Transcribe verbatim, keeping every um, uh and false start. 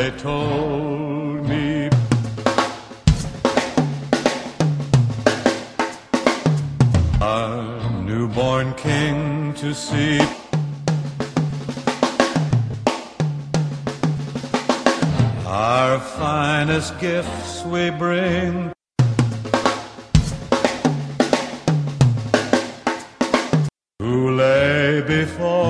they told me. Our newborn king to see. Our finest gifts we bring. Who lay before